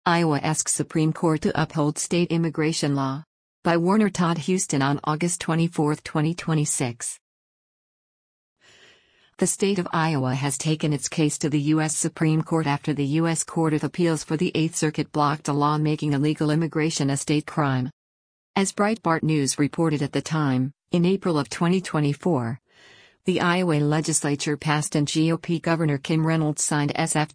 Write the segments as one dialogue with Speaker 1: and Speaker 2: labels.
Speaker 1: Iowa asks Supreme Court to uphold state immigration law. By Warner Todd Huston on August 24, 2026. The state of Iowa has taken its case to the U.S. Supreme Court after the U.S. Court of Appeals for the Eighth Circuit blocked a law making illegal immigration a state crime. As Breitbart News reported at the time, in April of 2024, the Iowa legislature passed and GOP Governor Kim Reynolds signed SF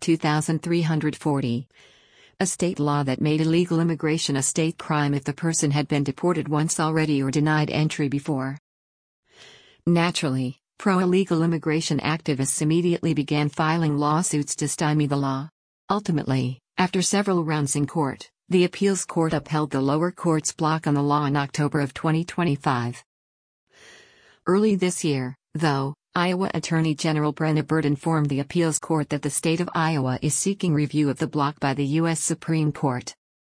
Speaker 1: 2340. A state law that made illegal immigration a state crime if the person had been deported once already or denied entry before. Naturally, pro-illegal immigration activists immediately began filing lawsuits to stymie the law. Ultimately, after several rounds in court, the appeals court upheld the lower court's block on the law in October of 2025. Early this year, though, Iowa Attorney General Brenna Bird informed the appeals court that the state of Iowa is seeking review of the block by the U.S. Supreme Court.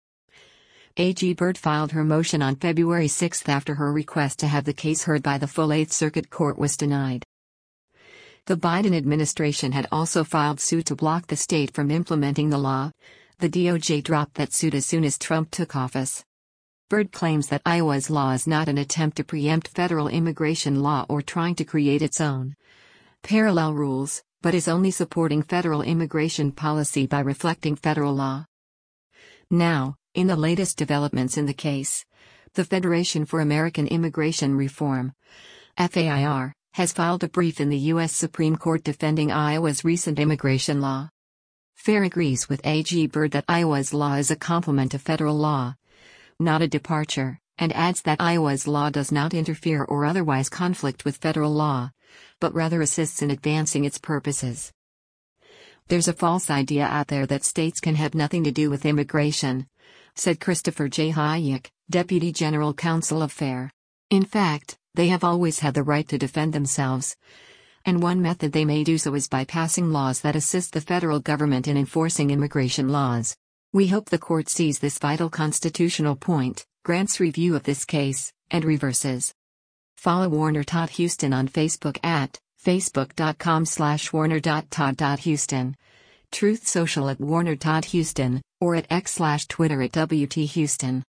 Speaker 1: AG Bird filed her motion on February 6 after her request to have the case heard by the full Eighth Circuit Court was denied. The Biden administration had also filed suit to block the state from implementing the law. The DOJ dropped that suit as soon as Trump took office. Bird claims that Iowa's law is not an attempt to preempt federal immigration law or trying to create its own parallel rules, but is only supporting federal immigration policy by reflecting federal law. Now, in the latest developments in the case, the Federation for American Immigration Reform, FAIR, has filed a brief in the U.S. Supreme Court defending Iowa's recent immigration law. FAIR agrees with AG Bird that Iowa's law is a complement to federal law, not a departure, and adds that Iowa's law does not interfere or otherwise conflict with federal law, but rather assists in advancing its purposes. There's a false idea out there that states can have nothing to do with immigration, said Christopher J. Hayek, Deputy General Counsel of FAIR. In fact, they have always had the right to defend themselves, and one method they may do so is by passing laws that assist the federal government in enforcing immigration laws. We hope the court sees this vital constitutional point, grants review of this case, and reverses. Follow Warner Todd Huston on Facebook at facebook.com/warner.todd.huston, Truth Social at Warner Todd Huston, or at x/Twitter at WT Huston.